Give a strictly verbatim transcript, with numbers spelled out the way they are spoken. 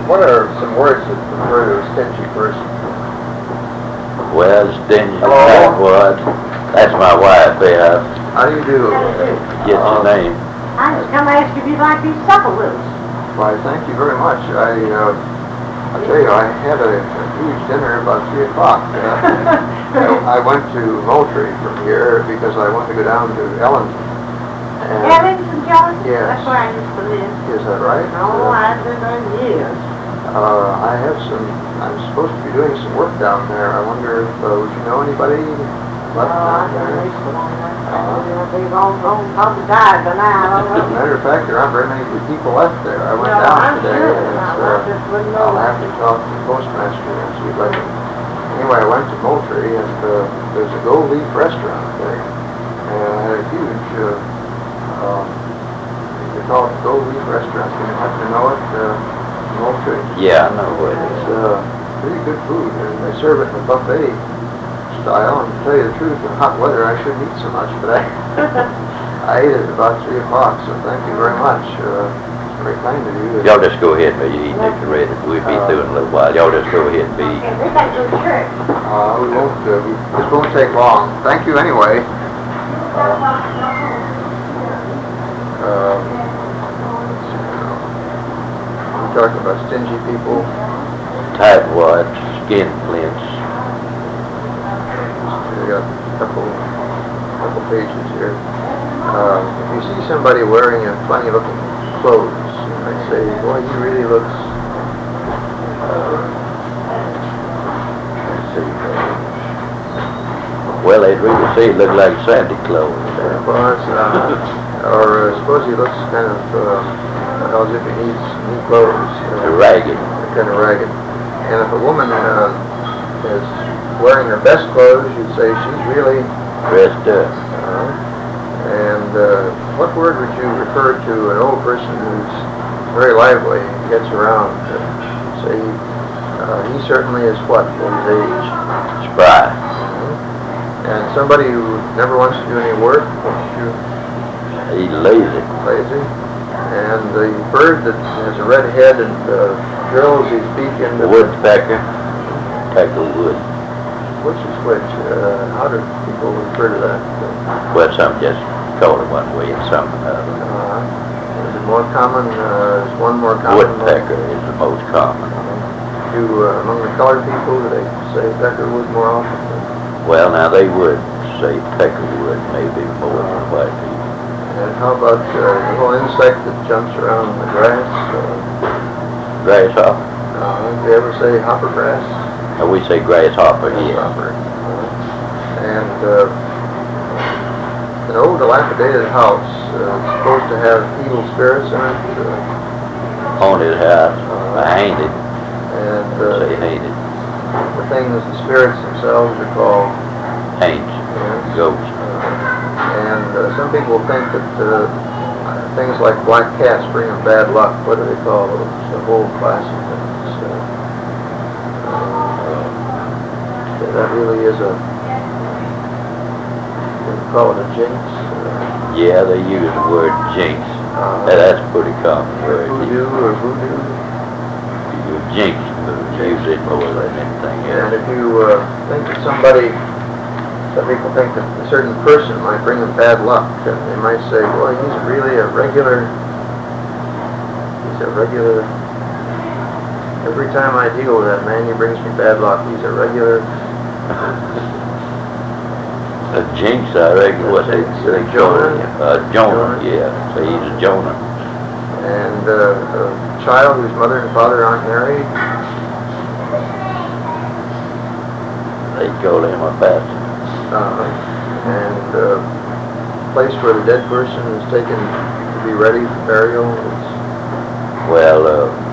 what are some words that refer to a stingy person? Well, stingy, Hello? what? That's my wife there. How do you do? Get your Uh, name. I just come ask if you'd like these supper loaves. Why, thank you very much. I, uh, I tell you, I had a, a huge dinner about three o'clock. Uh, I, I went to Moultrie from here because I wanted to go down to Ellington. And Evans and John? Yes. That's where I used to live. is that right? No, Uh, I've been there years. Uh, I have some, I'm supposed to be doing some work down there. I wonder if, uh, would you know anybody Oh, left I down don't there? know. Uh, they've all grown, probably died by now. I As a don't know. matter of fact, there aren't very many people left there. I went No, down I'm today. sure. and it's, I uh, just wouldn't know. I'll have to talk to the postmaster and see if I can. Anyway, I went to Moultrie and uh, there's a Gold Leaf restaurant there. And I had a huge, uh, uh, they call it Gold Leaf Restaurant. You happen to know it? Uh, Moultrie. Yeah, I know what it It's is. uh, pretty good food, and they serve it in a buffet style. And to tell you the truth, in hot weather, I shouldn't eat so much, but I, I ate it about three o'clock. So thank you very much. Uh, it's very kind of you. Y'all just go ahead and be eating if you're ready. We'll be through in a little while. Y'all just go ahead and be eating. Okay, they got to go to church. Uh, we won't. Uh, we, this won't take long. Thank you anyway. Uh, um, let's see now. We're talking about stingy people. tight wads, skin flints. We got a couple, couple pages here. Um, if you see somebody wearing a funny looking clothes, you might say, boy, he really looks, uh, let's see, uh, Well, they'd really say it looked like Santa Claus. well, that's, uh, or uh, suppose he looks kind of, uh, well, as if he needs new clothes. Uh, Ragged. kind of ragged. And if a woman uh, is wearing her best clothes, you'd say she's really, Dressed up. uh, and uh, what word would you refer to an old person who's very lively and gets around? Uh, say, uh, he certainly is what for his age? Spry. And somebody who never wants to do any work, you He's lazy. lazy. And the bird that has a red head and uh, drills his beak into the Woodpecker. Pecker wood. which is which? Uh, how do people refer to that? Well, some just call it one way and some another. Uh, is it more common? Uh, is one more common? Woodpecker is the most common. Do uh, among the colored people, do they say peckerwood more often? Well, now they would say peckerwood maybe more than white people. And how about uh, the little insect that jumps around the grass? Uh, Grasshopper. uh, do you ever say hopper grass? Now we say grasshopper here. Grasshopper. Uh, and uh, an old dilapidated house uh, is supposed to have evil spirits in it. Uh, Haunted house. I ain't it. and uh, Say ain't it. the things, the spirits themselves are called Ain't. yes. Ghost. And uh, some people think that uh, things like black cats bring them bad luck. What do they call those? The whole class of things. Uh, uh, that really is a, what do you call it, a jinx? Uh, Yeah, they use the word jinx. uh, Now, that's a pretty common word. voodoo or voodoo. You jinx use it more than anything And else. if you uh, think that somebody, some people think that a certain person might bring them bad luck, and they might say, well, he's really a regular, he's a regular, every time I deal with that man, he brings me bad luck. He's a regular, A jinx, I reckon, A what they, jinx, they a call Jonah. it. Uh, Jonah, Jonah. yeah. So he's a Jonah. and uh, a child whose mother and father aren't married. They call him a bastard. Uh, and uh, place where the dead person is taken to be ready for burial. It's, Well, uh,